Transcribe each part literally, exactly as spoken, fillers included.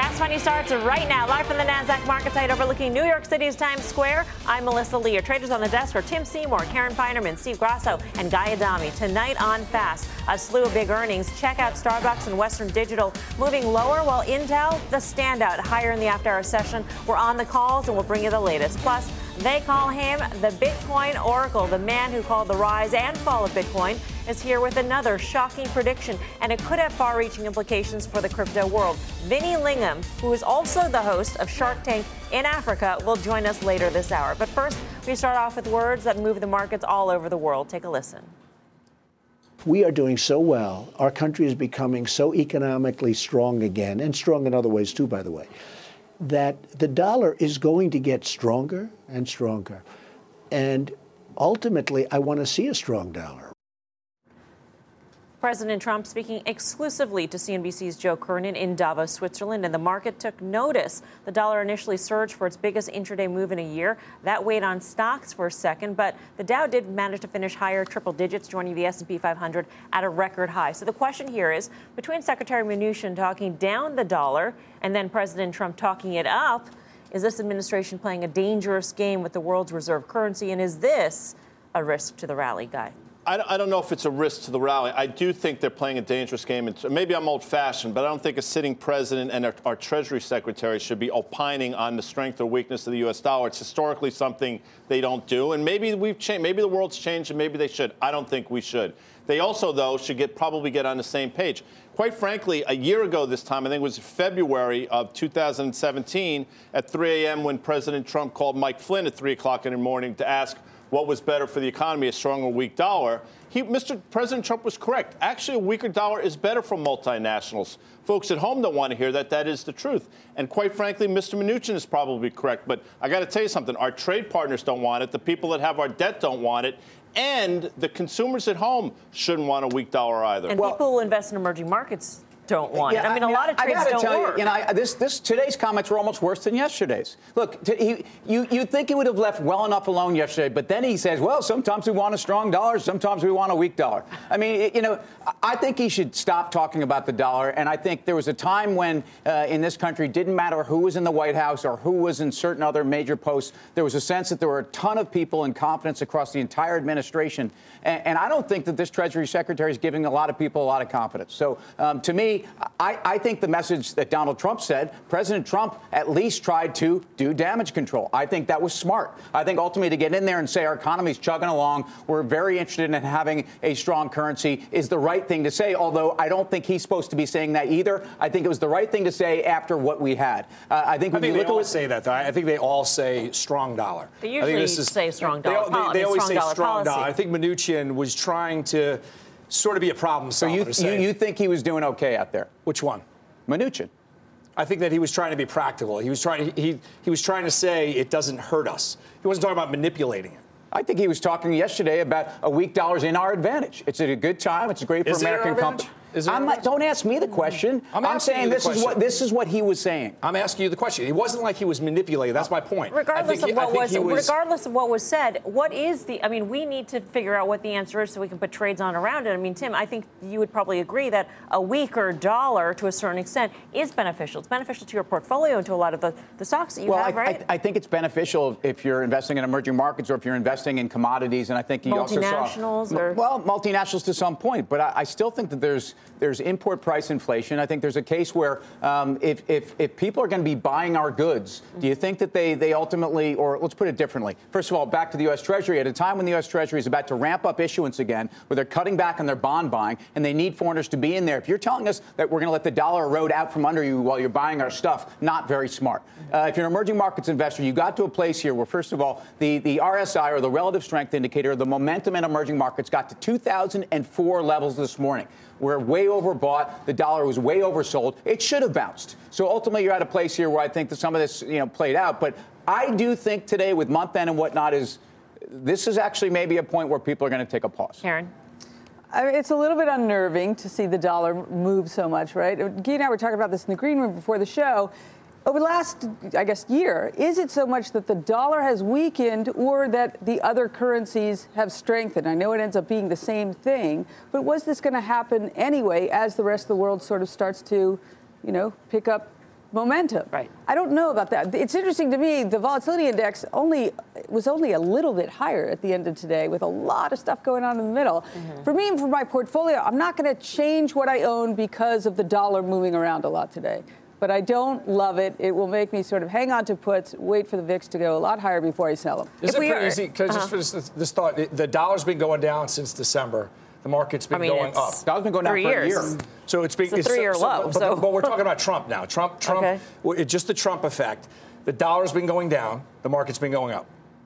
Fast Money starts right now, live from the NASDAQ market site overlooking New York City's Times Square. I'm Melissa Lee. Your traders on the desk are Tim Seymour, Karen Feinerman, Steve Grasso, and Guy Adami. Tonight on Fast, a slew of big earnings. Check out Starbucks and Western Digital moving lower, while Intel, the standout, higher in the after-hour session. We're on the calls, and we'll bring you the latest. Plus, they call him the Bitcoin Oracle. The man who called the rise and fall of Bitcoin is here with another shocking prediction, and it could have far-reaching implications for the crypto world. Vinny Lingham, who is also the host of Shark Tank in Africa, will join us later this hour. But first, we start off with words that move the markets all over the world. Take a listen. We are doing so well. Our country is becoming so economically strong again, and strong in other ways too, by the way, that the dollar is going to get stronger and stronger. And ultimately, I want to see a strong dollar. President Trump speaking exclusively to C N B C's Joe Kernan in Davos, Switzerland, and the market took notice. The dollar initially surged for its biggest intraday move in a year. That weighed on stocks for a second, but the Dow did manage to finish higher, triple digits, joining the S and P five hundred at a record high. So the question here is, between Secretary Mnuchin talking down the dollar and then President Trump talking it up, is this administration playing a dangerous game with the world's reserve currency, and is this a risk to the rally, Guy? I don't know if it's a risk to the rally. I do think they're playing a dangerous game. Maybe I'm old-fashioned, but I don't think a sitting president and our, our Treasury Secretary should be opining on the strength or weakness of the U S dollar. It's historically something they don't do, and maybe we've changed. Maybe the world's changed, and maybe they should. I don't think we should. They also, though, should get probably get on the same page. Quite frankly, a year ago this time, I think it was February of two thousand seventeen, at three a.m. when President Trump called Mike Flynn at three o'clock in the morning to ask what was better for the economy, a strong or weak dollar. He, Mister President Trump was correct. Actually, a weaker dollar is better for multinationals. Folks at home don't want to hear that. That is the truth. And quite frankly, Mister Mnuchin is probably correct. But I got to tell you something. Our trade partners don't want it. The people that have our debt don't want it. And the consumers at home shouldn't want a weak dollar either. And well, people who invest in emerging markets don't want yeah, it. I mean, I mean, a lot of trades I don't tell work. You, you know, I, this, this, today's comments were almost worse than yesterday's. Look, t- he, you, you'd think he would have left well enough alone yesterday, but then he says, well, sometimes we want a strong dollar, sometimes we want a weak dollar. I mean, you know, I think he should stop talking about the dollar, and I think there was a time when uh, in this country, it didn't matter who was in the White House or who was in certain other major posts. There was a sense that there were a ton of people in confidence across the entire administration, and, and I don't think that this Treasury Secretary is giving a lot of people a lot of confidence. So um, to me, I, I I think the message that Donald Trump said, President Trump at least tried to do damage control. I think that was smart. I think ultimately to get in there and say our economy's chugging along, we're very interested in having a strong currency is the right thing to say, although I don't think he's supposed to be saying that either. I think it was the right thing to say after what we had. Uh, I think when I think you they look all at say that, though. I think they all say strong dollar. They usually is, say strong dollar. They, they, they I mean, always strong say dollar strong policy. dollar. I think Mnuchin was trying to sort of be a problem So solver. you, to say, you, you think he was doing okay out there? Which one? Mnuchin. I think that he was trying to be practical. He was trying to, he, he was trying to say it doesn't hurt us. He wasn't talking about manipulating it. I think he was talking yesterday about a weak dollar's in our advantage. It's at a good time. It's great for Is it American our companies. Is it our I'm not, don't ask me the question. I'm, I'm asking saying you the this is question. what this is what he was saying. I'm asking you the question. It wasn't like he was manipulating. That's my point. Regardless I of think he, what I think was, he was, regardless of what was said, what is the? I mean, we need to figure out what the answer is so we can put trades on around it. I mean, Tim, I think you would probably agree that a weaker dollar, to a certain extent, is beneficial. It's beneficial to your portfolio and to a lot of the, the stocks that you well, have, I, right? I, I think it's beneficial if you're investing in emerging markets or if you're investing in commodities. And I think you also saw multinationals, or well, multinationals to some point. But I, I still think that there's there's import price inflation. I think there's a case where um, if, if if people are going to be buying our goods, do you think that they they ultimately, or let's put it differently. First of all, back to the U S. Treasury. At a time when the U S. Treasury is about to ramp up issuance again, where they're cutting back on their bond buying, and they need foreigners to be in there. If you're telling us that we're going to let the dollar erode out from under you while you're buying our stuff, not very smart. Uh, if you're an emerging markets investor, you got to a place here where, first of all, the, the R S I, or the relative strength indicator, the momentum in emerging markets got to two thousand four levels this morning. We're way overbought. The dollar was way oversold. It should have bounced. So ultimately, you're at a place here where I think that some of this, you know, played out. But I do think today, with month end and whatnot, is this is actually maybe a point where people are going to take a pause. Karen? I mean, it's a little bit unnerving to see the dollar move so much, right? Guy and I were talking about this in the green room before the show. Over the last, I guess, year, is it so much that the dollar has weakened or that the other currencies have strengthened? I know it ends up being the same thing, but was this going to happen anyway as the rest of the world sort of starts to, you know, pick up momentum. Right. I don't know about that. It's interesting to me, the volatility index only was only a little bit higher at the end of today with a lot of stuff going on in the middle. Mm-hmm. For me and for my portfolio, I'm not going to change what I own because of the dollar moving around a lot today. But I don't love it. It will make me sort of hang on to puts, wait for the V I X to go a lot higher before I sell them. Is If it we pretty are- easy? Because uh-huh. just for this, this thought, the dollar's been going down since December. The market's been I mean, going it's up. Dollar's been going down three for a years. year. So it's been It's a three-year so, low, But, so- but we're talking about Trump now. Trump, Trump, Okay. well, it's just the Trump effect. The dollar's been going down. The market's been going up.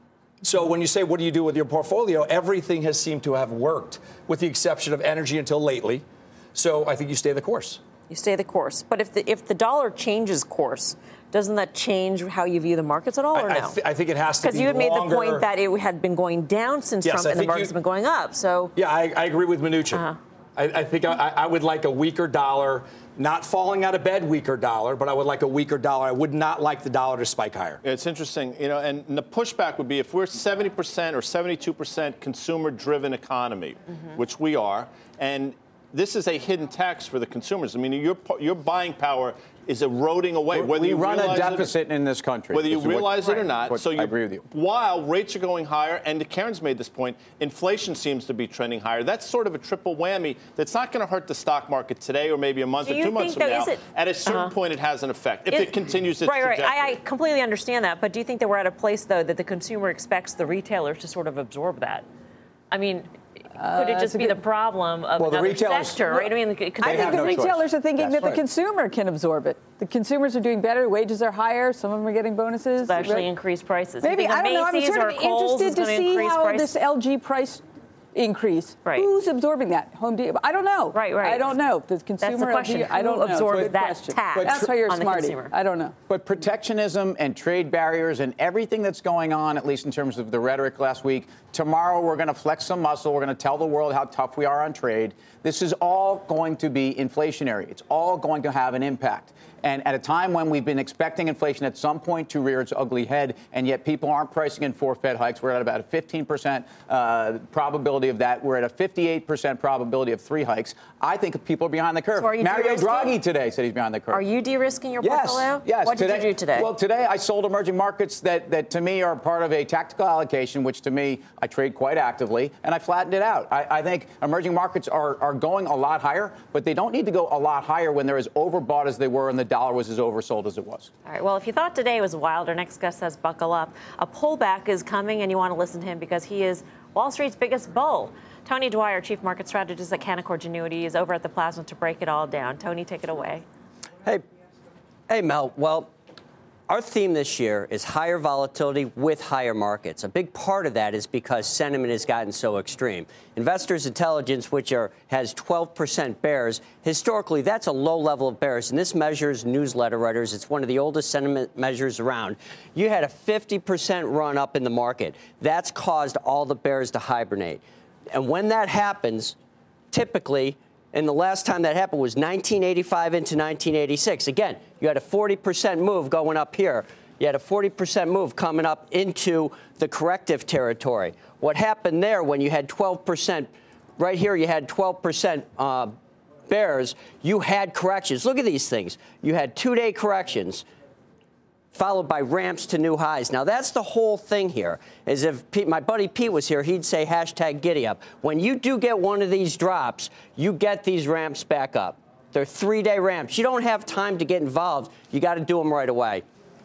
So when you say, what do you do with your portfolio? Everything has seemed to have worked, with the exception of energy until lately. So I think you stay the course. You stay the course. But if the if the dollar changes course, doesn't that change how you view the markets at all, or I, I, no? th- I think it has to be Because you had made longer. the point that it had been going down since Yes, Trump, I and the think markets you- have been going up. So Yeah, I, I agree with Mnuchin. Uh-huh. I, I think I, I would like a weaker dollar, not falling out of bed weaker dollar, but I would like a weaker dollar. I would not like the dollar to spike higher. It's interesting, you know, and the pushback would be if we're seventy percent or seventy-two percent consumer-driven economy, mm-hmm. which we are, and this is a hidden tax for the consumers. I mean, your your buying power is eroding away. Whether we you run a realize deficit it, in this country. whether you This is what- realize it or Right. not. What- So you, I agree with you. While rates are going higher, and Karen's made this point, inflation seems to be trending higher. That's sort of a triple whammy that's not going to hurt the stock market today or maybe a month Do or you two months think, from though, now. is it- At a certain uh-huh. point, it has an effect if Is- it continues its right, right. trajectory. I, I completely understand that. But do you think that we're at a place, though, that the consumer expects the retailers to sort of absorb that? I mean, could it that's just a be good- the problem of Well, the another retailers- sector, right? I mean, could I they think have the no choice. retailers are thinking That's that the right. consumer can absorb it. The consumers are doing better. Wages are higher. Some of them are getting bonuses. actually right? increase prices? Maybe, You think I don't know. I'm Macy's sort or of Kohl's is interested to gonna see increase how price? this L G price increase. Right. Who's absorbing that? Home Depot? I don't know. Right, right. I don't know. The consumer That's the question. L G, I don't Who know. absorbs Good that question. tax That's why you're a on the smarty. consumer? I don't know. But protectionism and trade barriers and everything that's going on, at least in terms of the rhetoric last week, tomorrow we're going to flex some muscle. We're going to tell the world how tough we are on trade. This is all going to be inflationary. It's all going to have an impact. And at a time when we've been expecting inflation at some point to rear its ugly head, and yet people aren't pricing in four Fed hikes, we're at about a fifteen percent uh, probability of that. We're at a fifty-eight percent probability of three hikes. I think people are behind the curve. So are you Mario de-risking? Draghi today said he's behind the curve. Are you de-risking your Yes, portfolio? yes. What did you do today? Well, today I sold emerging markets that, that to me are part of a tactical allocation, which to me I trade quite actively, and I flattened it out. I, I think emerging markets are, are going a lot higher, but they don't need to go a lot higher when they're as overbought as they were and the dollar was as oversold as it was. All right. Well, if you thought today was wild, our next guest says buckle up. A pullback is coming, and you want to listen to him because he is Wall Street's biggest bull. Tony Dwyer, Chief Market Strategist at Canaccord Genuity, is over at the Plasma to break it all down. Tony, take it away. Hey, hey, Mel. Well, our theme this year is higher volatility with higher markets. A big part of that is because sentiment has gotten so extreme. Investors' Intelligence, which are, has twelve percent bears, historically that's a low level of bears, and this measures newsletter writers. It's one of the oldest sentiment measures around. You had a fifty percent run up in the market. That's caused all the bears to hibernate. And when that happens, typically, and the last time that happened was nineteen eighty-five into nineteen eighty-six. Again, you had a forty percent move going up here. You had a forty percent move coming up into the corrective territory. What happened there when you had twelve percent, right here you had twelve percent uh, bears, you had corrections. Look at these things. You had two-day corrections, followed by ramps to new highs. Now, that's the whole thing here, is if Pete, my buddy Pete was here, he'd say hashtag giddy up. When you do get one of these drops, you get these ramps back up. They're three-day ramps. You don't have time to get involved. You got to do them right away.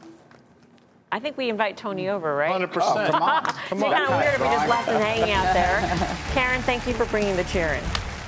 I think we invite Tony over, right? one hundred percent. Come on. It's Come on. kind of weird if we just left him hanging out there. Karen, thank you for bringing the chair in.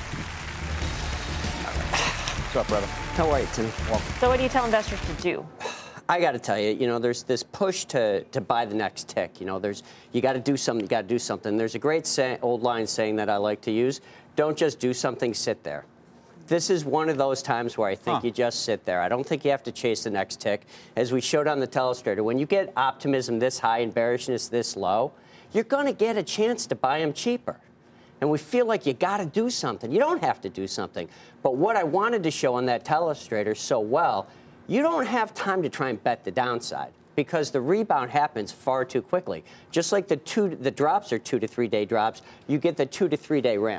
What's up, brother? How are you, Tim? So what do you tell investors to do? I got to tell you, you know, there's this push to, to buy the next tick. You know, there's you got to do something. You got to do something. There's a great say, old line saying that I like to use: "Don't just do something, sit there." This is one of those times where I think Huh. you just sit there. I don't think you have to chase the next tick. As we showed on the telestrator, when you get optimism this high and bearishness this low, you're going to get a chance to buy them cheaper. And we feel like you got to do something. You don't have to do something. But what I wanted to show on that telestrator so well, you don't have time to try and bet the downside because the rebound happens far too quickly. Just like the two, the drops are two to three day drops, you get the two to three day ramps.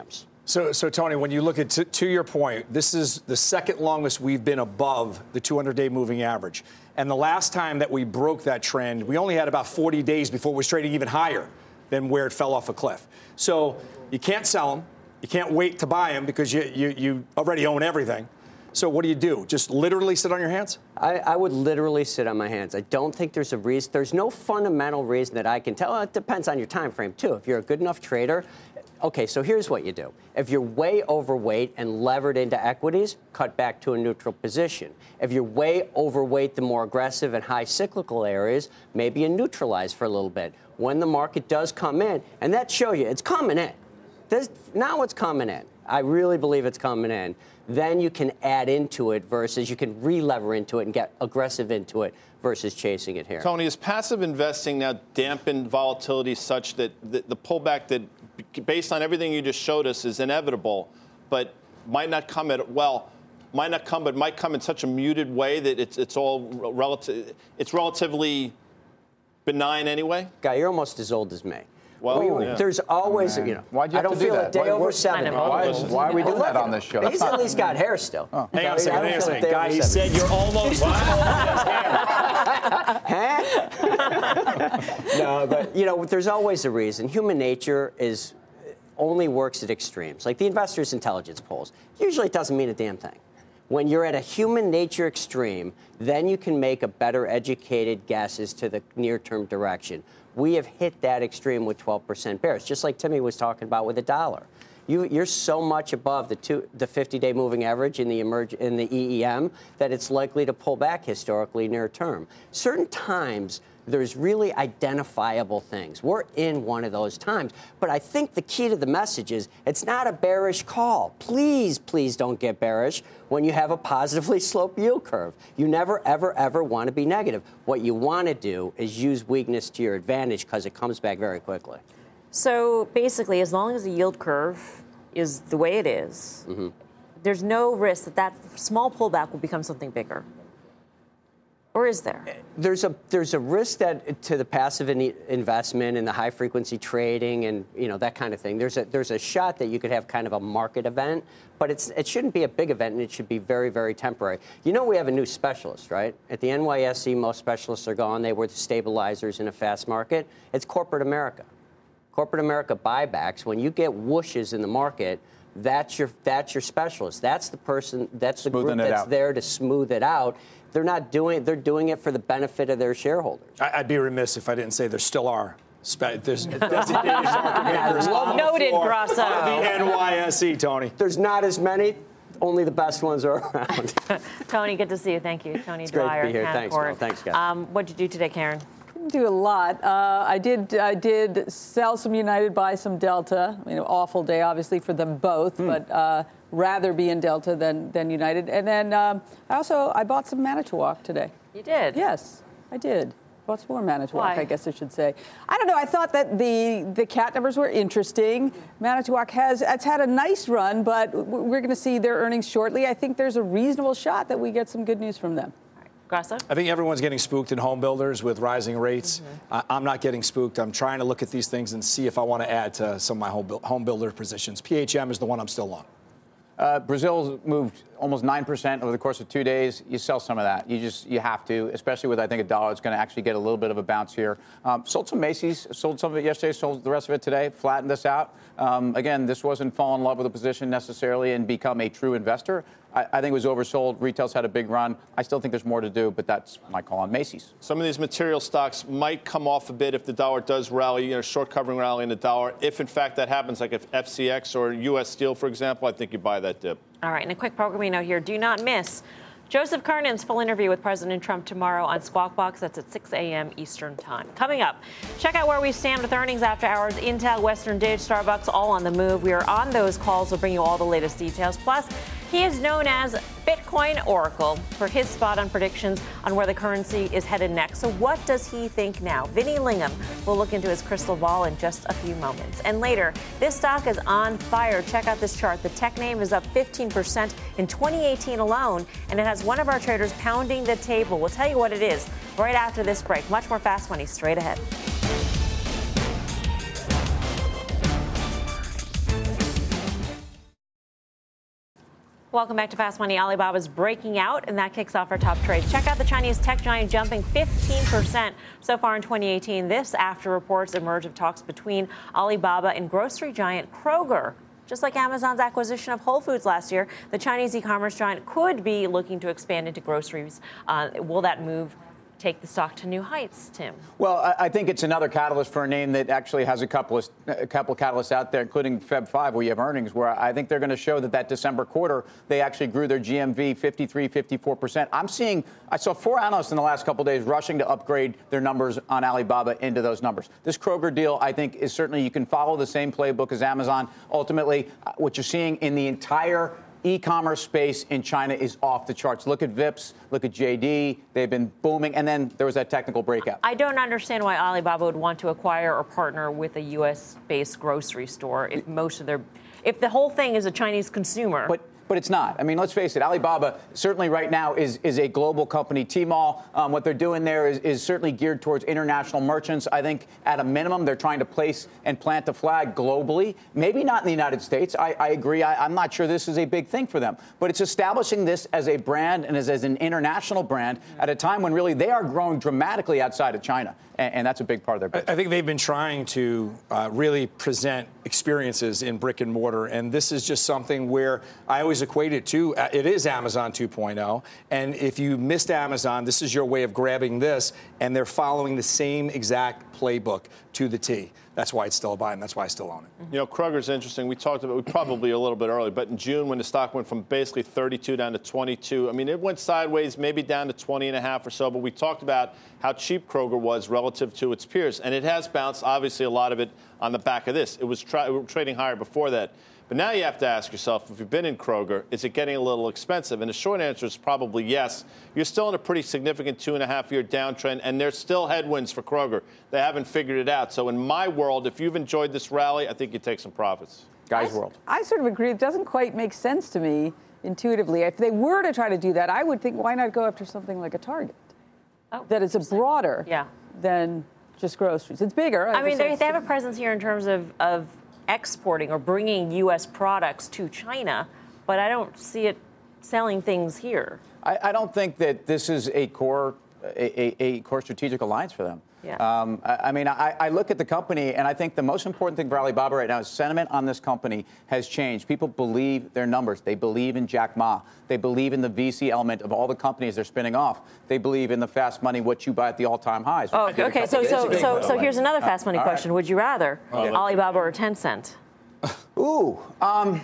So, so Tony, when you look at, to, to your point, this is the second longest we've been above the two hundred day moving average. And the last time that we broke that trend, we only had about forty days before it was trading even higher than where it fell off a cliff. So you can't sell them. You can't wait to buy them because you, you, you already own everything. So what do you do? Just literally sit on your hands? I, I would literally sit on my hands. I don't think there's a reason. There's no fundamental reason that I can tell. Well, it depends on your time frame, too. If you're a good enough trader, okay, so here's what you do. If you're way overweight and levered into equities, cut back to a neutral position. If you're way overweight the more aggressive and high cyclical areas, maybe you neutralize for a little bit. When the market does come in, and that show you it's coming in. This, now it's coming in. I really believe it's coming in. Then you can add into it versus you can re-lever into it and get aggressive into it versus chasing it here. Tony, is passive investing now dampened volatility such that the, the pullback that, based on everything you just showed us, is inevitable, but might not come at, well, might not come, but might come in such a muted way that it's it's all relative, it's relatively benign anyway? Guy, you're almost as old as me. Well, we, yeah. There's always, oh, you know, Why'd you I have don't to do feel that? a day Why, over why, seventy. Why, why are we doing that on this show? He's at least got hair still. Oh. Hang on a second, hang on a second. Guy, he seventy. said you're almost. No, but, you know, there's always a reason. Human nature is only works at extremes. Like the investors' intelligence polls. Usually it doesn't mean a damn thing. When you're at a human nature extreme, then you can make a better educated guess as to the near-term direction. We have hit that extreme with twelve percent bears, just like Timmy was talking about with the dollar. You, you're so much above the two, the fifty-day moving average in the emerge, in the E E M that it's likely to pull back historically near term. Certain times, there's really identifiable things. We're in one of those times. But I think the key to the message is it's not a bearish call. Please, please don't get bearish when you have a positively sloped yield curve. You never, ever, ever want to be negative. What you want to do is use weakness to your advantage because it comes back very quickly. So basically, as long as the yield curve is the way it is, mm-hmm. there's no risk that that small pullback will become something bigger. Or is there? There's a there's a risk that to the passive in investment and the high frequency trading and you know that kind of thing. There's a there's a shot that you could have kind of a market event, but it's it shouldn't be a big event and it should be very very temporary. You know we have a new specialist, right? At the N Y S E, most specialists are gone. They were the stabilizers in a fast market. It's corporate America. Corporate America buybacks. When you get whooshes in the market, that's your that's your specialist. That's the person. That's the Smoothing group it that's out. there to smooth it out. They're not doing it. They're doing it for the benefit of their shareholders. I'd be remiss if I didn't say there still are. Spe- there's designated market makers on the Noted, floor Grasso. of the N Y S E, Tony. There's not as many. Only the best ones are around. Tony, good to see you. Thank you. Tony It's great to Dwyer, be here. Thanks, Canaccord. Mel. Thanks, guys. Um, what'd you do today, Karen? Didn't do a lot. Uh, I did. I did sell some United, buy some Delta. You know, awful day, obviously, for them both, Hmm. but uh, rather be in Delta than than United. And then um, I also I bought some Manitowoc today. You did? Yes, I did. Bought some more Manitowoc, Why? I guess I should say. I don't know. I thought that the the cat numbers were interesting. Manitowoc has it's had a nice run, but w- we're going to see their earnings shortly. I think there's a reasonable shot that we get some good news from them. Grasso? I think everyone's getting spooked in home builders with rising rates. Mm-hmm. I, I'm not getting spooked. I'm trying to look at these things and see if I want to add to some of my home, buil- home builder positions. P H M is the one I'm still on. Uh, Brazil's moved almost nine percent over the course of two days. You sell some of that. You just you have to, especially with I think a dollar. It's going to actually get a little bit of a bounce here. Um, sold some Macy's. Sold some of it yesterday. Sold the rest of it today. Flattened this out. Um, again, this wasn't fall in love with the position necessarily and become a true investor. I, I think it was oversold. Retail's had a big run. I still think there's more to do, but that's my call on Macy's. Some of these material stocks might come off a bit if the dollar does rally, you know, short covering rally in the dollar. If, in fact, that happens, like if F C X or U S Steel, for example, I think you buy that dip. All right, and a quick programming note here. Do not miss Joseph Kernan's full interview with President Trump tomorrow on Squawk Box. That's at six a.m. Eastern Time. Coming up, check out where we stand with earnings after hours. Intel, Western Dig, Starbucks, all on the move. We are on those calls. We'll bring you all the latest details. Plus, he is known as Bitcoin Oracle for his spot on predictions on where the currency is headed next. So what does he think now? Vinny Lingham will look into his crystal ball in just a few moments. And later, this stock is on fire. Check out this chart. The tech name is up fifteen percent in twenty eighteen alone, and it has one of our traders pounding the table. We'll tell you what it is right after this break. Much more Fast Money straight ahead. Welcome back to Fast Money. Alibaba's breaking out, and that kicks off our top trades. Check out the Chinese tech giant jumping fifteen percent so far in twenty eighteen. This after reports emerge of talks between Alibaba and grocery giant Kroger. Just like Amazon's acquisition of Whole Foods last year, the Chinese e-commerce giant could be looking to expand into groceries. Uh, will that move take the stock to new heights, Tim? Well, I, I think it's another catalyst for a name that actually has a couple of a couple of catalysts out there, including February fifth, where you have earnings, where I think they're going to show that that December quarter, they actually grew their G M V fifty-three, fifty-four percent. I'm seeing, I saw four analysts in the last couple of days rushing to upgrade their numbers on Alibaba into those numbers. This Kroger deal, I think, is certainly, you can follow the same playbook as Amazon. Ultimately, what you're seeing in the entire e-commerce space in China is off the charts. Look at Vips, look at J D. They've been booming. And then there was that technical breakout. I don't understand why Alibaba would want to acquire or partner with a U S-based grocery store if most of their, if the whole thing is a Chinese consumer. But But it's not. I mean, let's face it. Alibaba certainly right now is, is a global company. Tmall, um, what they're doing there is, is certainly geared towards international merchants. I think at a minimum, they're trying to place and plant a flag globally. Maybe not in the United States. I, I agree. I, I'm not sure this is a big thing for them. But it's establishing this as a brand and as, as an international brand at a time when really they are growing dramatically outside of China. And, and that's a big part of their business. I think they've been trying to uh, really present experiences in brick and mortar. And this is just something where I always equate it to, uh, it is Amazon two point oh. And if you missed Amazon, this is your way of grabbing this. And they're following the same exact playbook to the T. That's why it's still a buy, and that's why I still own it. You know, Kroger's interesting. We talked about it probably a little bit early, but in June when the stock went from basically thirty-two down to twenty-two, I mean, it went sideways, maybe down to twenty and a half or so, but we talked about how cheap Kroger was relative to its peers, and it has bounced, obviously, a lot of it on the back of this. It was tra- trading higher before that. But now you have to ask yourself, if you've been in Kroger, is it getting a little expensive? And the short answer is probably yes. You're still in a pretty significant two and a half year downtrend, and there's still headwinds for Kroger. They haven't figured it out. So in my world, if you've enjoyed this rally, I think you take some profits. Guy's I, world. I sort of agree. It doesn't quite make sense to me intuitively. If they were to try to do that, I would think, why not go after something like a Target? Oh, that is a broader yeah. than just groceries. It's bigger. I mean, they, they have a presence here in terms of, of exporting or bringing U S products to China, but I don't see it selling things here. I, I don't think that this is a core a, a, a core strategic alliance for them. Yeah. Um, I, I mean, I, I look at the company, and I think the most important thing for Alibaba right now is sentiment on this company has changed. People believe their numbers. They believe in Jack Ma. They believe in the V C element of all the companies they're spinning off. They believe in the fast money, what you buy at the all-time highs. Oh, okay. So, so, so, so here's another fast money uh, question. Right. Would you rather okay. Alibaba or Tencent? Ooh. Um,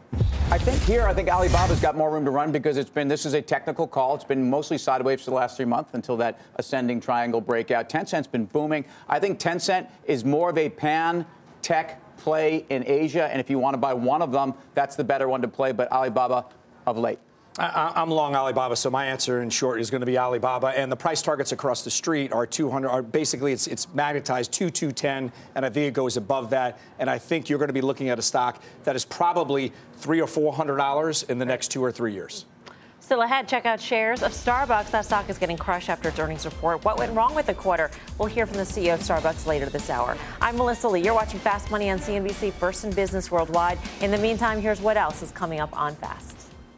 I think here, I think Alibaba's got more room to run because it's been, this is a technical call. It's been mostly sideways for the last three months until that ascending triangle breakout. Tencent's been booming. I think Tencent is more of a pan-tech play in Asia. And if you want to buy one of them, that's the better one to play. But Alibaba of late. I, I'm long Alibaba, so my answer in short is going to be Alibaba. And the price targets across the street are two hundred. Are basically, it's it's magnetized to two ten, and I think it goes above that. And I think you're going to be looking at a stock that is probably three or four hundred dollars in the next two or three years. Still ahead, check out shares of Starbucks. That stock is getting crushed after its earnings report. What went wrong with the quarter? We'll hear from the C E O of Starbucks later this hour. I'm Melissa Lee. You're watching Fast Money on C N B C, First in Business Worldwide. In the meantime, here's what else is coming up on Fast.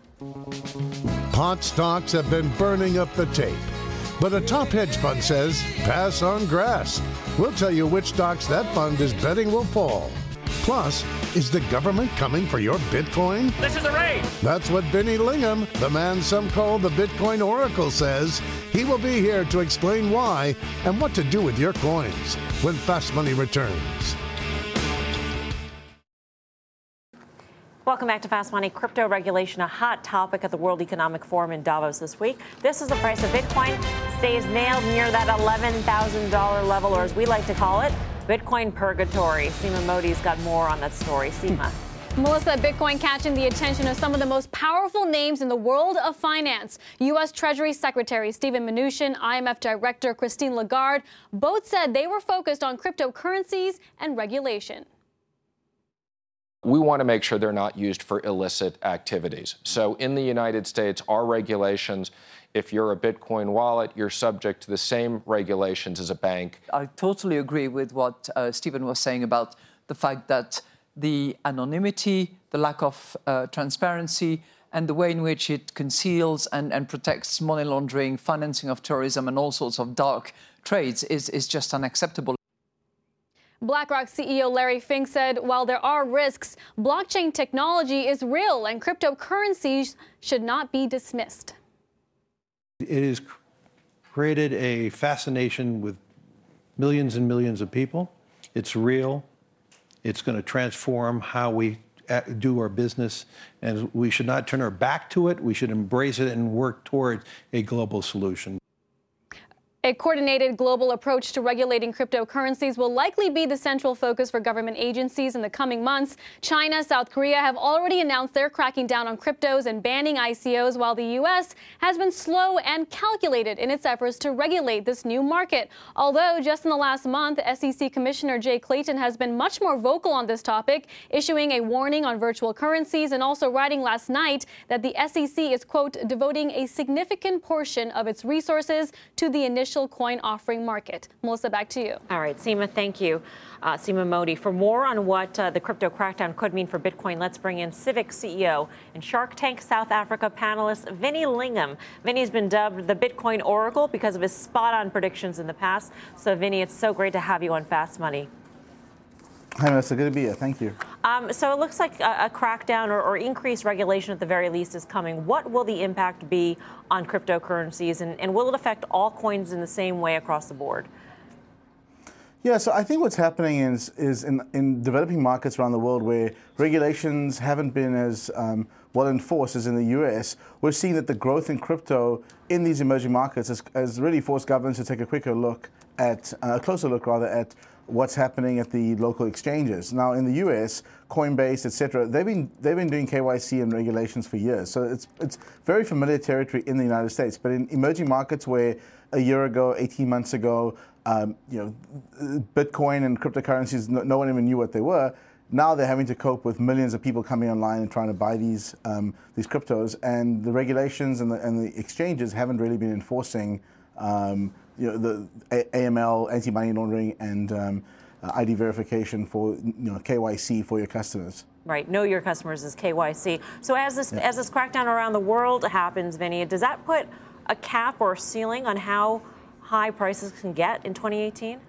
Hot stocks have been burning up the tape, but a top hedge fund says pass on grass. We'll tell you which stocks that fund is betting will fall. Plus, is the government coming for your Bitcoin? This is a raid. That's what Vinny Lingham, the man some call the Bitcoin Oracle, says. He will be here to explain why and what to do with your coins when Fast Money returns. Welcome back to Fast Money. Crypto regulation, a hot topic at the World Economic Forum in Davos this week. This is the price of Bitcoin. Stays nailed near that eleven thousand dollars level, or as we like to call it, Bitcoin purgatory. Seema Modi's got more on that story. Seema. Melissa, Bitcoin catching the attention of some of the most powerful names in the world of finance. U S. Treasury Secretary Steven Mnuchin, I M F Director Christine Lagarde, both said they were focused on cryptocurrencies and regulation. We want to make sure they're not used for illicit activities. So in the United States, our regulations, if you're a Bitcoin wallet, you're subject to the same regulations as a bank. I totally agree with what uh, Stephen was saying about the fact that the anonymity, the lack of uh, transparency, and the way in which it conceals and, and protects money laundering, financing of terrorism, and all sorts of dark trades is, is just unacceptable. BlackRock C E O Larry Fink said while there are risks, blockchain technology is real and cryptocurrencies should not be dismissed. It has created a fascination with millions and millions of people. It's real. It's going to transform how we do our business, and we should not turn our back to it. We should embrace it and work toward a global solution. A coordinated global approach to regulating cryptocurrencies will likely be the central focus for government agencies in the coming months. China, South Korea have already announced they're cracking down on cryptos and banning I C Os, while the U S has been slow and calculated in its efforts to regulate this new market. Although just in the last month, S E C Commissioner Jay Clayton has been much more vocal on this topic, issuing a warning on virtual currencies and also writing last night that the S E C is, quote, devoting a significant portion of its resources to the initial coin offering market. Melissa, back to you. All right, Seema, thank you. Uh, Seema Modi. For more on what uh, the crypto crackdown could mean for Bitcoin, let's bring in Civic C E O and Shark Tank South Africa panelist Vinny Lingham. Vinny's been dubbed the Bitcoin Oracle because of his spot-on predictions in the past. So, Vinny, it's so great to have you on Fast Money. Hi, Melissa. Good to be here. Thank you. Um, so it looks like a, a crackdown or, or increased regulation at the very least is coming. What will the impact be on cryptocurrencies, and, and will it affect all coins in the same way across the board? Yeah, so I think what's happening is, is in, in developing markets around the world where regulations haven't been as um, well enforced as in the U S, we're seeing that the growth in crypto in these emerging markets has, has really forced governments to take a quicker look at, uh, a closer look rather, at what's happening at the local exchanges. Now, in the U S, Coinbase, et cetera, they've been they've been doing K Y C and regulations for years. So it's it's very familiar territory in the United States. But in emerging markets where a year ago, eighteen months ago, um, you know, Bitcoin and cryptocurrencies, no, no one even knew what they were. Now they're having to cope with millions of people coming online and trying to buy these um, these cryptos, and the regulations and the and the exchanges haven't really been enforcing Um, you know, the A M L, anti-money laundering, and um, uh, I D verification for, you know, K Y C for your customers. Right, know your customers is K Y C. So as this yeah. as this crackdown around the world happens, Vinny, does that put a cap or a ceiling on how high prices can get in twenty eighteen?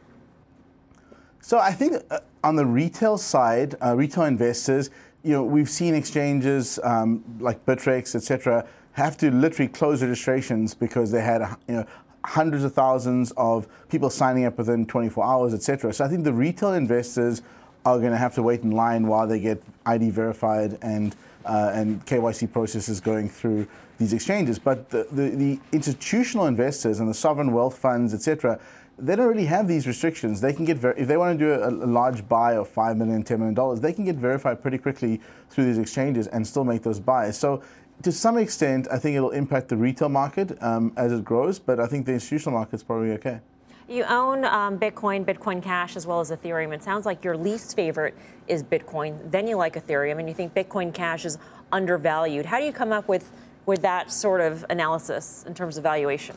So I think uh, on the retail side, uh, retail investors, you know, we've seen exchanges um, like Bittrex, et cetera, have to literally close registrations because they had, you know, hundreds of thousands of people signing up within twenty-four hours, et cetera. So I think the retail investors are going to have to wait in line while they get I D verified and uh, and K Y C processes going through these exchanges. But the, the, the institutional investors and the sovereign wealth funds, et cetera, they don't really have these restrictions. They can get, ver- if they want to do a, a large buy of five million dollars, ten million dollars, they can get verified pretty quickly through these exchanges and still make those buys. So to some extent, I think it'll impact the retail market um, as it grows, but I think the institutional market's probably okay. You own um, Bitcoin, Bitcoin Cash, as well as Ethereum. It sounds like your least favorite is Bitcoin. Then you like Ethereum, and you think Bitcoin Cash is undervalued. How do you come up with, with that sort of analysis in terms of valuation?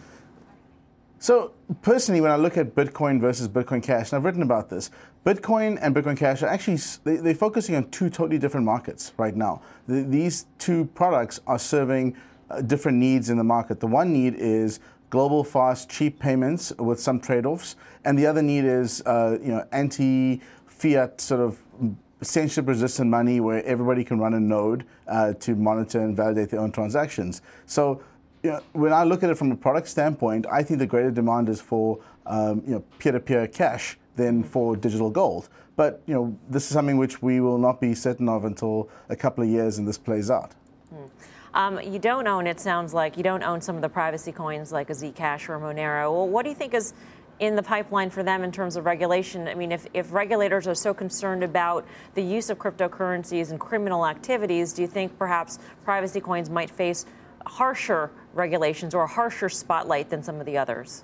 So personally, when I look at Bitcoin versus Bitcoin Cash, and I've written about this, Bitcoin and Bitcoin Cash are actually, they, they're focusing on two totally different markets right now. The, these two products are serving uh, different needs in the market. The one need is global, fast, cheap payments with some trade-offs, and the other need is uh, you know, anti-fiat sort of censorship-resistant money where everybody can run a node uh, to monitor and validate their own transactions. So you know, when I look at it from a product standpoint, I think the greater demand is for um, you know, peer-to-peer cash than for digital gold. But you know, this is something which we will not be certain of until a couple of years and this plays out. Hmm. Um, you don't own, it sounds like, you don't own some of the privacy coins like a Zcash or Monero. Well, what do you think is in the pipeline for them in terms of regulation? I mean, if, if regulators are so concerned about the use of cryptocurrencies and criminal activities, do you think perhaps privacy coins might face harsher regulations or a harsher spotlight than some of the others?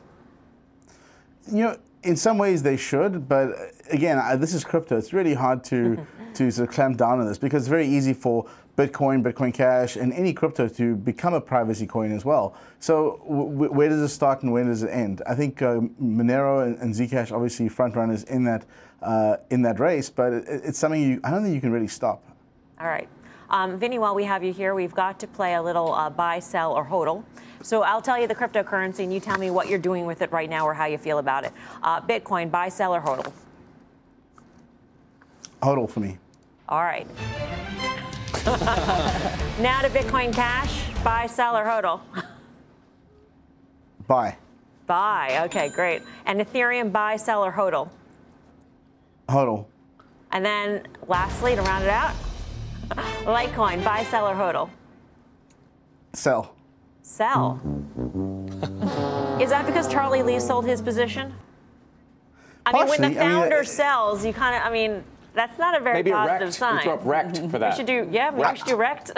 You know, in some ways they should, but again, this is crypto. It's really hard to to sort of clamp down on this because it's very easy for Bitcoin, Bitcoin Cash, and any crypto to become a privacy coin as well. So w- where does it start and when does it end? I think uh, Monero and, and Zcash obviously front runners in that uh, in that race, but it, it's something you I don't think you can really stop. All right. Um, Vinny, while we have you here, we've got to play a little uh, buy, sell, or hodl. So I'll tell you the cryptocurrency, and you tell me what you're doing with it right now or how you feel about it. Uh, Bitcoin, buy, sell, or hodl? Hodl for me. All right. Now to Bitcoin Cash, buy, sell, or hodl? Buy. Buy. Okay, great. And Ethereum, buy, sell, or hodl? Hodl. And then lastly, to round it out, Litecoin, buy, sell, or hodl? Sell. Sell. Is that because Charlie Lee sold his position? I mean, when the Partially. I mean, founder uh, sells, you kind of, I mean, that's not a very Maybe a positive wrecked. sign. We throw up wrecked for that. We should do, yeah, we Wrecked. should do wrecked.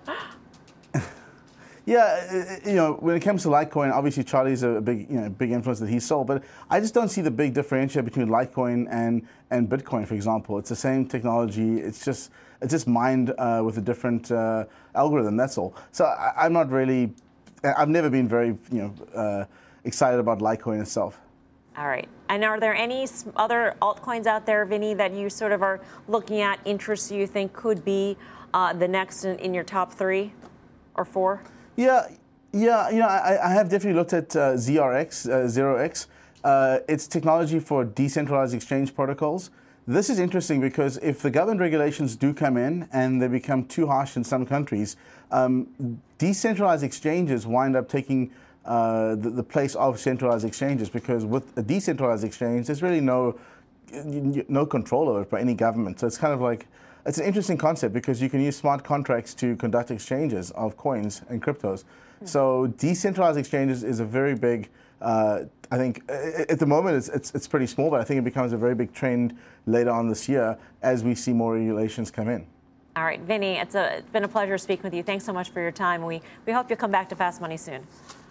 Yeah, you know, when it comes to Litecoin, obviously Charlie's a big, you know, big influence that he sold, but I just don't see the big differential between Litecoin and and Bitcoin, for example. It's the same technology. It's just it's just mined uh, with a different uh, algorithm. That's all. So I, I'm not really. I've never been very, you know, uh, excited about Litecoin itself. All right. And are there any s- other altcoins out there, Vinny, that you sort of are looking at, interests you think could be uh, the next in, in your top three or four? Yeah, yeah, you know, I, I have definitely looked at uh, Z R X, uh, Zero X. Uh, it's technology for decentralized exchange protocols. This is interesting because if the government regulations do come in and they become too harsh in some countries, um, decentralized exchanges wind up taking uh, the, the place of centralized exchanges, because with a decentralized exchange, there's really no no control over it by any government. So it's kind of like, it's an interesting concept because you can use smart contracts to conduct exchanges of coins and cryptos. Mm. So decentralized exchanges is a very big, uh, I think, at the moment it's, it's it's pretty small, but I think it becomes a very big trend later on this year as we see more regulations come in. All right, Vinny, it's, a, it's been a pleasure speaking with you. Thanks so much for your time. We, we hope you'll come back to Fast Money soon.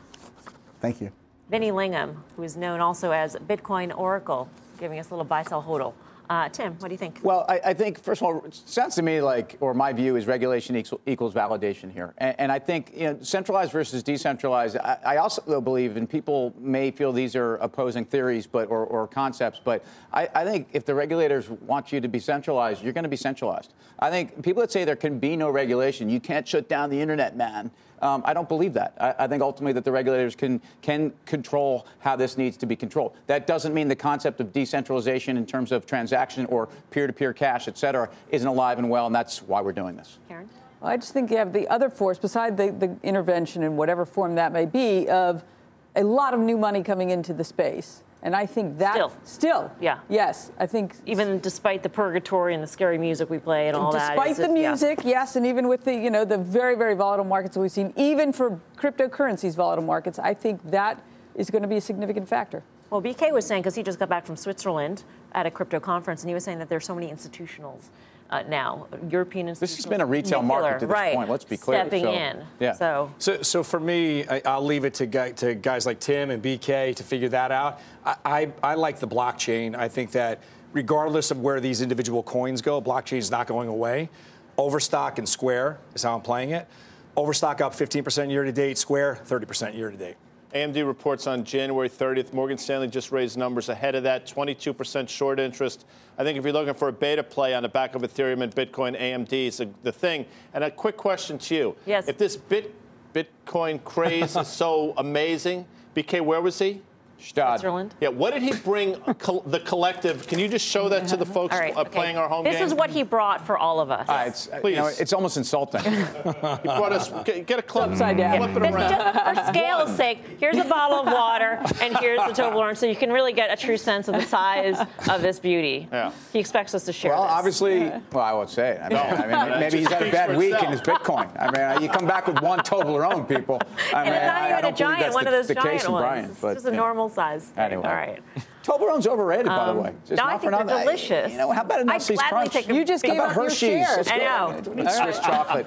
Thank you. Vinny Lingham, who is known also as Bitcoin Oracle, giving us a little buy, sell, hodl. Uh, Tim, what do you think? Well, I, I think, first of all, it sounds to me like, or my view is regulation equals, equals validation here. And, and I think, you know, centralized versus decentralized, I, I also though believe, and people may feel these are opposing theories but or, or concepts, but I, I think if the regulators want you to be centralized, you're going to be centralized. I think people that say there can be no regulation, you can't shut down the internet, man. Um, I don't believe that. I, I think ultimately that the regulators can can control how this needs to be controlled. That doesn't mean the concept of decentralization in terms of transaction or peer-to-peer cash, et cetera, isn't alive and well, and that's why we're doing this. Karen? Well, I just think you have the other force, beside the, the intervention in whatever form that may be, of a lot of new money coming into the space. And I think that Still. still, Yeah. yes, I think Even despite the purgatory and the scary music we play and all that. despite is the it- yeah. music, yes, and even with the you know the very very volatile markets that we've seen, even for cryptocurrencies volatile markets, I think that is going to be a significant factor. Well, B K was saying, because he just got back from Switzerland at a crypto conference, and he was saying that there's so many institutionals uh, now, European institutions. This has been a retail market to this right, point, let's be clear. Stepping So, in. yeah. So, So, so for me, I, I'll leave it to, guy, to guys like Tim and B K to figure that out. I, I, I like the blockchain. I think that regardless of where these individual coins go, blockchain is not going away. Overstock and Square is how I'm playing it. Overstock up fifteen percent year to date, Square thirty percent year to date. A M D reports on January thirtieth. Morgan Stanley just raised numbers ahead of that, twenty-two percent short interest. I think if you're looking for a beta play on the back of Ethereum and Bitcoin, A M D is a, the thing. And a quick question to you. Yes. If this bit, Bitcoin craze is so amazing, B K, where was he? Switzerland. Yeah, what did he bring col- the collective? Can you just show that to the folks All right, uh, okay. playing our home This game? is what he brought for all of us. Uh, it's, uh, Please. you know, it's almost insulting. He brought us, get, get a clip. Upside down. Flip it This is around. just for scale's sake. Here's a bottle of water, and here's the Toblerone, so you can really get a true sense of the size of this beauty. Yeah. He expects us to share Well, this. obviously, well, I won't say it. I mean, No. I mean That maybe he's just had a speaks bad for week itself. in his Bitcoin. I mean, you come back with one Toblerone, people. I and mean, it's not I, I even a don't believe giant, that's one the, of those the giant case in ones. Brian, It's but, just a yeah. normal size thing. Anyway. All right. Toblerone's overrated, by the Um, way. Just no, I not think for they're nothing. delicious. You know, how about a I'd Nestle's gladly Crunch? take a You just big gave How up about your Hershey's? share. Let's I go. know. We need Swiss chocolate.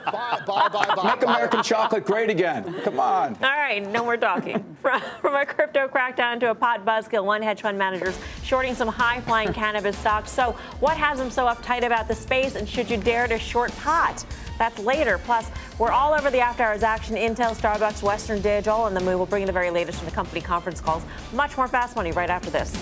Make American chocolate great again. Come on. All right, no more talking. From, from a crypto crackdown to a pot buzzkill, one hedge fund manager's shorting some high-flying cannabis stocks. So what has him so uptight about the space, and should you dare to short pot? That's later. Plus, we're all over the after-hours action. Intel, Starbucks, Western Dig, all in the move. We'll bring you the very latest from the company conference calls. Much more Fast Money right after this.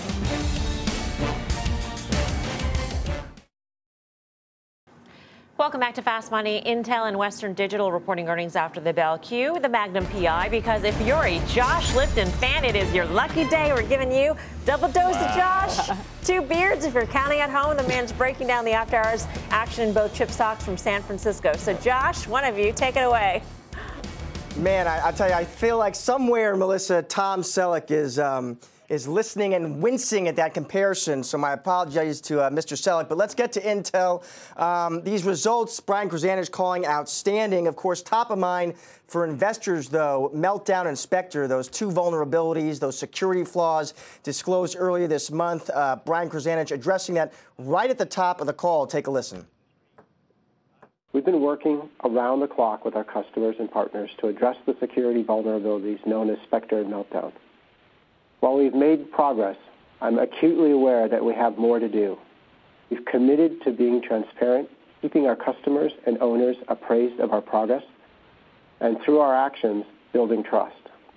Welcome back to Fast Money. Intel and Western Digital reporting earnings after the bell. Cue the Magnum P I, because if you're a Josh Lipton fan, it is your lucky day. We're giving you double dose wow. of Josh. Two beards if you're counting at home. The man's breaking down the after hours action in both chip stocks from San Francisco. So, Josh, one of you, take it away. Man, I, I tell you, I feel like somewhere, Melissa, Tom Selleck is um, is listening and wincing at that comparison. So my apologies to uh, Mister Selleck. But let's get to Intel. Um, these results, Brian Krzanich calling outstanding. Of course, top of mind for investors, though, Meltdown and Spectre, those two vulnerabilities, those security flaws disclosed earlier this month. Uh, Brian Krzanich addressing that right at the top of the call. Take a listen. We've been working around the clock with our customers and partners to address the security vulnerabilities known as Spectre and Meltdown. While we've made progress, I'm acutely aware that we have more to do. We've committed to being transparent, keeping our customers and owners appraised of our progress, and through our actions, building trust.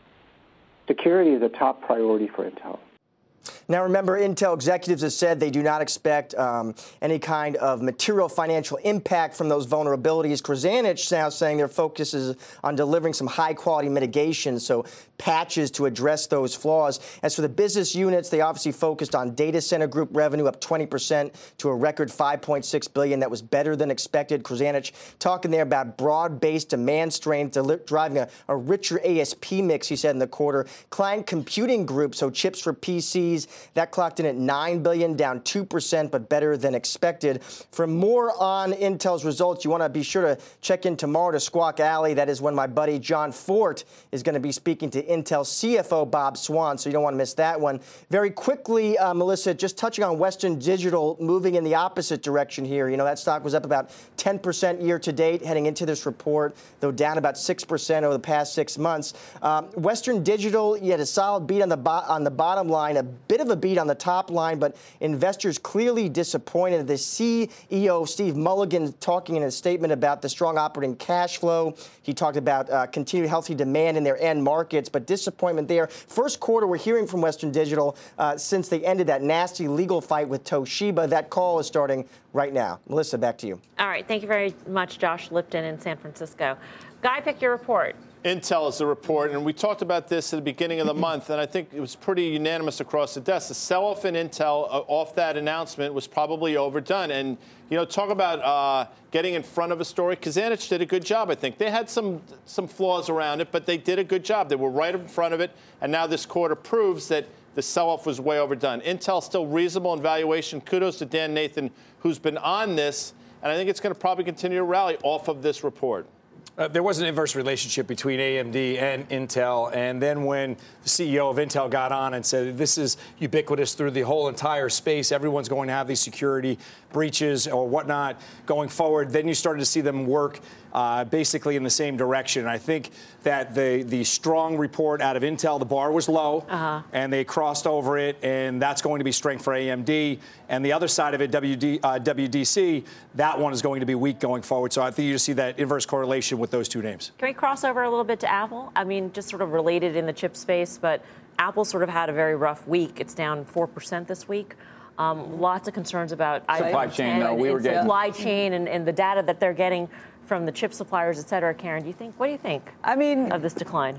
Security is a top priority for Intel. Now, remember, Intel executives have said they do not expect um, any kind of material financial impact from those vulnerabilities. Krzanich now saying their focus is on delivering some high-quality mitigation, so patches to address those flaws. As for the business units, they obviously focused on data center group revenue up twenty percent to a record five point six billion dollars. That was better than expected. Krzanich talking there about broad-based demand strength, driving a, a richer A S P mix, he said, in the quarter. Client computing group, so chips for P Cs, that clocked in at nine billion dollars, down two percent, but better than expected. For more on Intel's results, you want to be sure to check in tomorrow to Squawk Alley. That is when my buddy John Fort is going to be speaking to Intel C F O Bob Swan, so you don't want to miss that one. Very quickly, uh, Melissa, just touching on Western Digital, moving in the opposite direction here. You know, that stock was up about ten percent year to date heading into this report, though down about six percent over the past six months. Um, Western Digital, you had a solid beat on the, bo- on the bottom line, a bit of a beat on the top line, but investors clearly disappointed. The C E O, Steve Mulligan, talking in a statement about the strong operating cash flow. He talked about uh, continued healthy demand in their end markets, but disappointment there. First quarter, we're hearing from Western Digital uh, since they ended that nasty legal fight with Toshiba. That call is starting right now. Melissa, back to you. All right. Thank you very much, Josh Lipton in San Francisco. Guy, pick your report. Intel is the report, and we talked about this at the beginning of the month, and I think it was pretty unanimous across the desk. The sell-off in Intel uh, off that announcement was probably overdone. And, you know, talk about uh, getting in front of a story. Krzanich did a good job, I think. They had some some flaws around it, but they did a good job. They were right in front of it, and now this quarter proves that the sell-off was way overdone. Intel still reasonable in valuation. Kudos to Dan Nathan, who's been on this, and I think it's going to probably continue to rally off of this report. Uh, there was an inverse relationship between A M D and Intel. And then when the C E O of Intel got on and said this is ubiquitous through the whole entire space, everyone's going to have these security breaches or whatnot going forward, then you started to see them work uh, basically in the same direction. I think that the, the strong report out of Intel, the bar was low, uh-huh. and they crossed over it, and that's going to be strength for A M D. And the other side of it, W D, uh, W D C, that one is going to be weak going forward. So I think you just see that inverse correlation with those two names. Can we cross over a little bit to Apple? I mean, just sort of related in the chip space, but Apple sort of had a very rough week. It's down four percent this week. Um, lots of concerns about supply chain. No, we were getting supply chain and, and the data that they're getting from the chip suppliers, et cetera. Karen, do you think? What do you think? I mean, of this decline?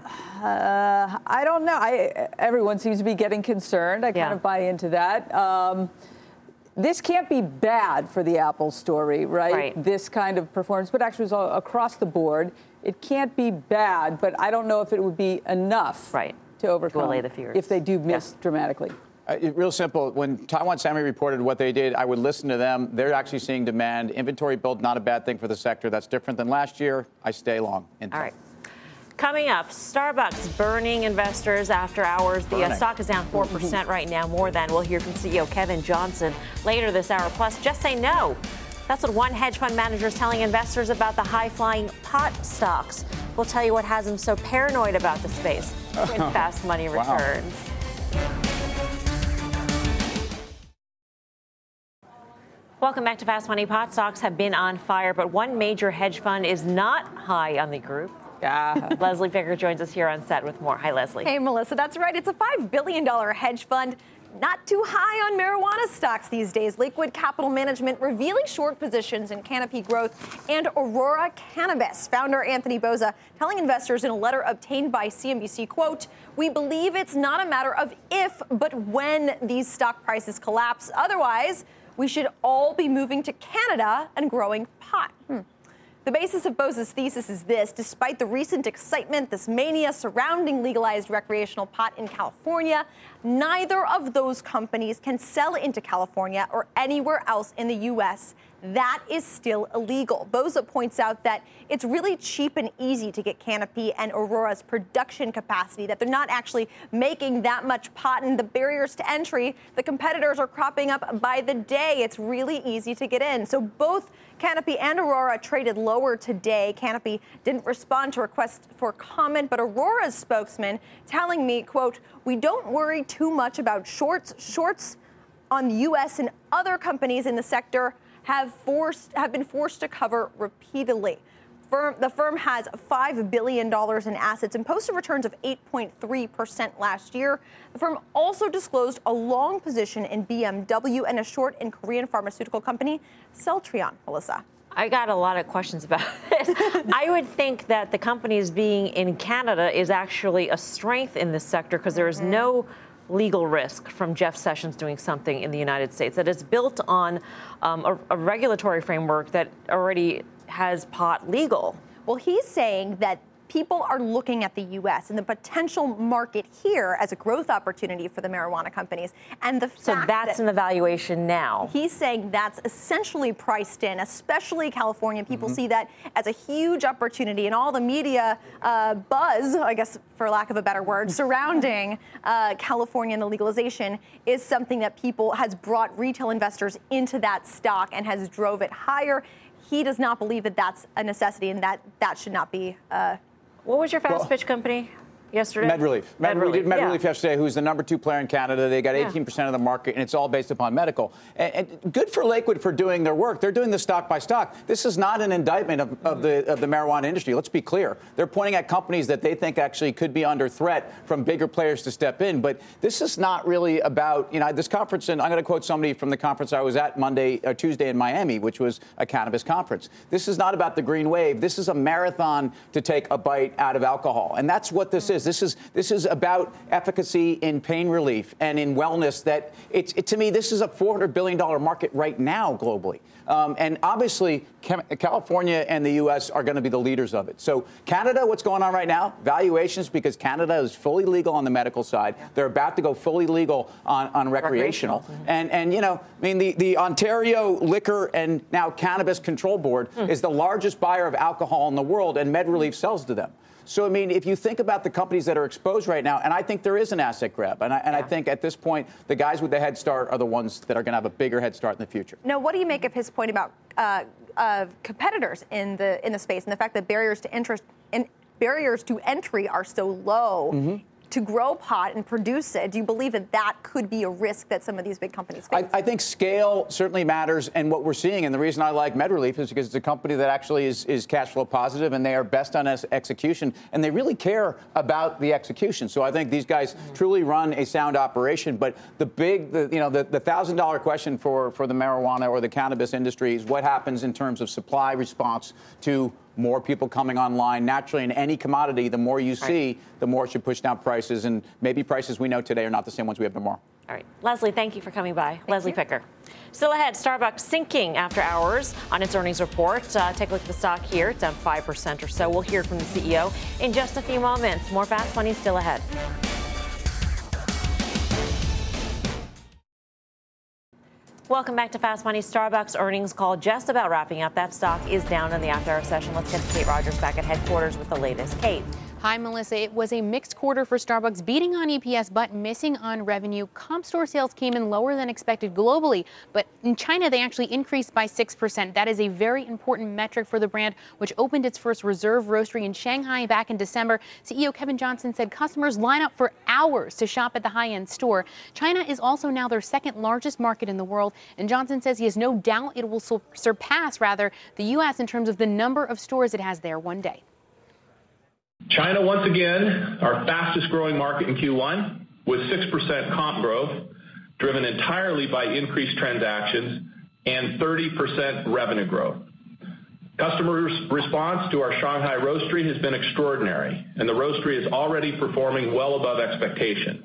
Uh, I don't know. I, everyone seems to be getting concerned. I kind yeah. of buy into that. Um, This can't be bad for the Apple story, right? right? This kind of performance, but actually it was all across the board. It can't be bad, but I don't know if it would be enough right. to overcome to allay the fears. if they do miss yeah. dramatically. Uh, real simple. When Taiwan Semi reported what they did, I would listen to them. They're actually seeing demand. Inventory build, not a bad thing for the sector. That's different than last year. I stay long. Intel. All right. Coming up, Starbucks burning investors after hours. The uh, stock is down four percent right now, more than. We'll hear from C E O Kevin Johnson later this hour. Plus, just say no. That's what one hedge fund manager is telling investors about the high-flying pot stocks. We'll tell you what has them so paranoid about the space when Fast Money returns. Wow. Welcome back to Fast Money. Pot stocks have been on fire, but one major hedge fund is not high on the group. Yeah. Leslie Picker joins us here on set with more. Hi, Leslie. Hey, Melissa. That's right. It's a five billion dollars hedge fund. Not too high on marijuana stocks these days. Liquid Capital Management revealing short positions in Canopy Growth and Aurora Cannabis. Founder Anthony Boza telling investors in a letter obtained by C N B C, quote, "We believe it's not a matter of if, but when these stock prices collapse. Otherwise, we should all be moving to Canada and growing pot." Hmm. The basis of Boza's thesis is this: despite the recent excitement, this mania surrounding legalized recreational pot in California, neither of those companies can sell into California or anywhere else in the U S. That is still illegal. Boza points out that it's really cheap and easy to get Canopy and Aurora's production capacity, that they're not actually making that much pot, and the barriers to entry, the competitors are cropping up by the day. It's really easy to get in. So both Canopy and Aurora traded lower today. Canopy didn't respond to requests for comment, but Aurora's spokesman telling me, quote, "We don't worry too much about shorts. Shorts on the U S and other companies in the sector have forced have been forced to cover repeatedly." Firm, the firm has five billion dollars in assets and posted returns of eight point three percent last year. The firm also disclosed a long position in B M W and a short in Korean pharmaceutical company Celltrion. Melissa. I got a lot of questions about this. I would think that the companies being in Canada is actually a strength in this sector because there is mm-hmm. no legal risk from Jeff Sessions doing something in the United States, that it's built on um, a, a regulatory framework that already has pot legal. Well, he's saying that people are looking at the U S and the potential market here as a growth opportunity for the marijuana companies. And the so fact that's that in the valuation now. He's saying that's essentially priced in, especially California. People Mm-hmm. see that as a huge opportunity, and all the media uh, buzz, I guess for lack of a better word, surrounding uh, California and the legalization is something that people has brought retail investors into that stock and has drove it higher. He does not believe that that's a necessity and that that should not be. Uh, What was your fast Well, pitch company yesterday? MedReleaf. Med, MedReleaf, we did MedReleaf yeah. yesterday, who's the number two player in Canada. They got eighteen percent of the market, and it's all based upon medical. And, and good for Lakewood for doing their work. They're doing this stock by stock. This is not an indictment of, of the of the marijuana industry. Let's be clear. They're pointing at companies that they think actually could be under threat from bigger players to step in. But this is not really about, you know, this conference, and I'm going to quote somebody from the conference I was at Monday or Tuesday in Miami, which was a cannabis conference. This is not about the green wave. This is a marathon to take a bite out of alcohol. And that's what this is. This is this is about efficacy in pain relief and in wellness. That it's it, to me, this is a four hundred billion dollars market right now globally. Um, and obviously, California and the U S are going to be the leaders of it. So Canada, what's going on right now? Valuations, because Canada is fully legal on the medical side. They're about to go fully legal on, on recreational. recreational. And, and, you know, I mean, the, the Ontario Liquor and now Cannabis Control Board mm. is the largest buyer of alcohol in the world, and MedReleaf sells to them. So, I mean, if you think about the companies that are exposed right now, and I think there is an asset grab, and I, and yeah. I think at this point, the guys with the head start are the ones that are going to have a bigger head start in the future. Now, what do you make of his point about uh, uh, competitors in the in the space and the fact that barriers to interest and barriers to entry are so low? Mm-hmm. To grow pot and produce it, do you believe that that could be a risk that some of these big companies face? I, I think scale certainly matters, and what we're seeing, and the reason I like MedReleaf is because it's a company that actually is, is cash flow positive, and they are best on execution, and they really care about the execution. So I think these guys mm-hmm. truly run a sound operation. But the big, the, you know, the, the thousand dollar question for, for the marijuana or the cannabis industry is what happens in terms of supply response to more people coming online. Naturally, in any commodity, the more you see, right. the more it should push down prices. And maybe prices we know today are not the same ones we have tomorrow. All right. Leslie, thank you for coming by. Thank Leslie you. Picker. Still ahead, Starbucks sinking after hours on its earnings report. Uh, take a look at the stock here. It's down five percent or so. We'll hear from the C E O in just a few moments. More Fast Money still ahead. Welcome back to Fast Money. Starbucks earnings call just about wrapping up. That stock is down in the after-hour session. Let's get to Kate Rogers back at headquarters with the latest. Kate. Hi, Melissa. It was a mixed quarter for Starbucks, beating on E P S but missing on revenue. Comp store sales came in lower than expected globally, but in China, they actually increased by six percent. That is a very important metric for the brand, which opened its first Reserve Roastery in Shanghai back in December. C E O Kevin Johnson said customers line up for hours to shop at the high-end store. China is also now their second largest market in the world, and Johnson says he has no doubt it will surpass, rather, the U S in terms of the number of stores it has there one day. China, once again, our fastest growing market in Q one, with six percent comp growth, driven entirely by increased transactions and thirty percent revenue growth. Customers' response to our Shanghai Roastery has been extraordinary, and the Roastery is already performing well above expectation.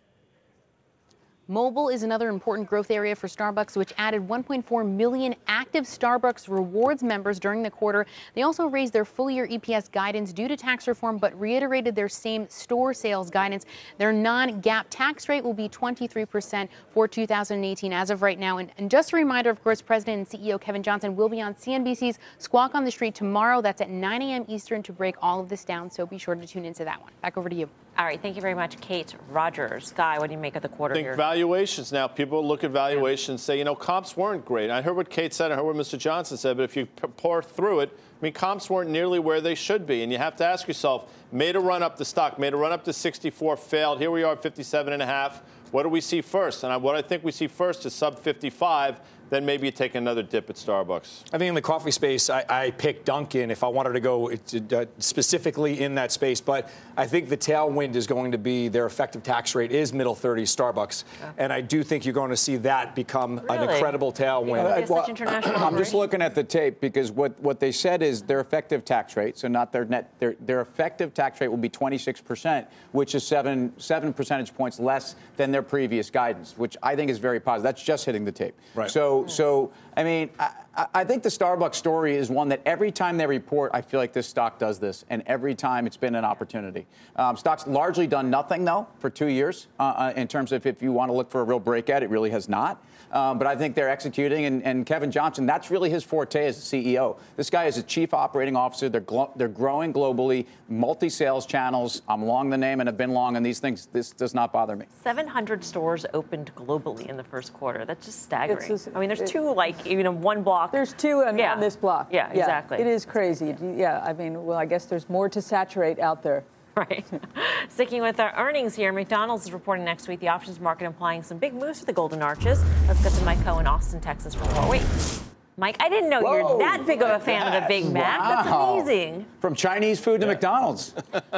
Mobile is another important growth area for Starbucks, which added one point four million active Starbucks Rewards members during the quarter. They also raised their full-year E P S guidance due to tax reform, but reiterated their same-store sales guidance. Their non-GAAP tax rate will be twenty-three percent for two thousand eighteen as of right now. And, and just a reminder, of course, President and C E O Kevin Johnson will be on C N B C's Squawk on the Street tomorrow. That's at nine a.m. Eastern to break all of this down, so be sure to tune into that one. Back over to you. All right, thank you very much, Kate Rogers. Guy, what do you make of the quarter I think here? Valuations now. People look at valuations and say, you know, comps weren't great. I heard what Kate said. I heard what Mister Johnson said. But if you pour through it, I mean, comps weren't nearly where they should be. And you have to ask yourself, made a run up the stock, made a run up to sixty-four, failed. Here we are at fifty-seven and a half. What do we see first? And I, what I think we see first is sub fifty-five. Then maybe you take another dip at Starbucks. I think in the coffee space, I, I picked Dunkin' if I wanted to go to, uh, specifically in that space. But I think the tailwind is going to be their effective tax rate is middle thirties, Starbucks. Yeah. And I do think you're going to see that become really? an incredible tailwind. Yeah, well, I'm just looking at the tape because what, what they said is their effective tax rate, so not their net, their, their effective tax rate will be twenty-six percent, which is seven, seven percentage points less than their previous guidance, which I think is very positive. That's just hitting the tape. Right. So So, I mean, I, I think the Starbucks story is one that every time they report, I feel like this stock does this, and every time it's been an opportunity. Um, stock's largely done nothing, though, for two years uh, in terms of if you want to look for a real breakout, it really has not. Um, but I think they're executing, and, and Kevin Johnson, that's really his forte as a C E O. This guy is a chief operating officer. They're glo- they're growing globally, multi-sales channels. I'm long the name and have been long on these things. This does not bother me. seven hundred stores opened globally in the first quarter. That's just staggering. Just, I mean, there's it, two, like, you know, one block. There's two on, yeah. on this block. Yeah, yeah, exactly. It is crazy. Yeah, I mean, well, I guess there's more to saturate out there. Right. Sticking with our earnings here, McDonald's is reporting next week. The options market implying some big moves for the Golden Arches. Let's get to Mike Cohen, Austin, Texas for more. Wait, Mike, I didn't know Whoa, you're that big of a fan that. of the Big Mac. Wow. That's amazing. From Chinese food to yeah. McDonald's.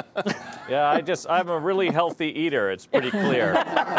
Yeah, I just, I'm a really healthy eater. It's pretty clear.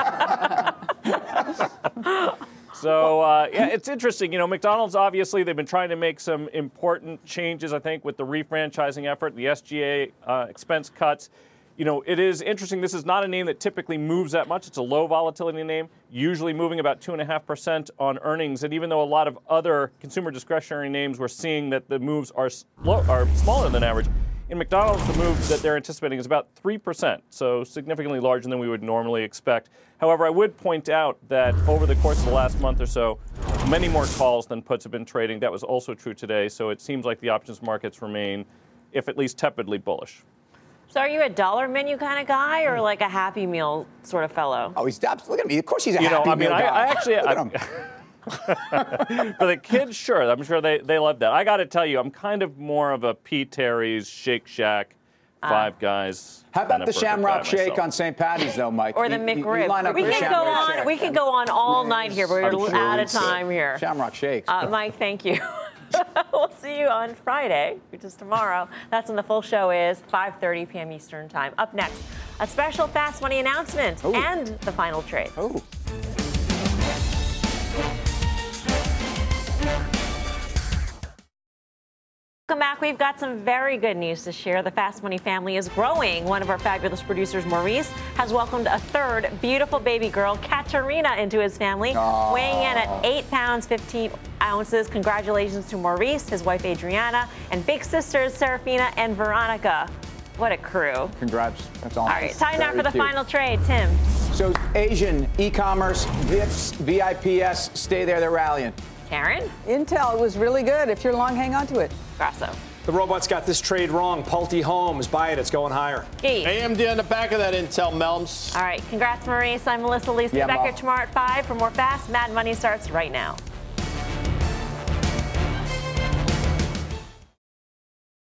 So, uh, yeah, it's interesting. You know, McDonald's, obviously, they've been trying to make some important changes, I think, with the refranchising effort, the S G A uh, expense cuts. You know, it is interesting. This is not a name that typically moves that much. It's a low volatility name, usually moving about two point five percent on earnings. And even though a lot of other consumer discretionary names, we're seeing that the moves are, slow, are smaller than average. In McDonald's, the move that they're anticipating is about three percent, so significantly larger than we would normally expect. However, I would point out that over the course of the last month or so, many more calls than puts have been trading. That was also true today, so it seems like the options markets remain, if at least tepidly bullish. So are you a dollar menu kind of guy or like a Happy Meal sort of fellow? Oh, he's look at me. Of course he's a you Happy know, I Meal mean, guy. I, I actually... I, For the kids, sure. I'm sure they, they love that. I got to tell you, I'm kind of more of a P. Terry's, Shake Shack, Five uh, Guys. How about the Shamrock Shake myself. on Saint Patty's, though, Mike? Or the you, McRib. You, you we can go on. Shake. We can go on all night here, but we're sure out of time here. Shamrock Shakes. Uh, Mike, thank you. We'll see you on Friday, which is tomorrow. That's when the full show is, five thirty p.m. Eastern Time. Up next, a special Fast Money announcement Ooh. and the final trade. Oh. Welcome back. We've got some very good news to share. The Fast Money family is growing. One of our fabulous producers, Maurice, has welcomed a third beautiful baby girl, Katerina, into his family, Aww. weighing in at eight pounds, fifteen ounces. Congratulations to Maurice, his wife, Adriana, and big sisters, Serafina and Veronica. What a crew. Congrats. That's awesome. All right, time now for the cute. final trade. Tim. So Asian, e-commerce, V I Ps, V I P S, stay there, they're rallying. Karen? Intel was really good. If you're long, hang on to it. Grasso. The robots got this trade wrong. Pulte Homes, buy it. It's going higher. E. A M D on the back of that Intel, Melms. All right. Congrats, Maurice. I'm Melissa Lisa. Yeah, back Mom. here tomorrow at five for more Fast Mad Money starts right now.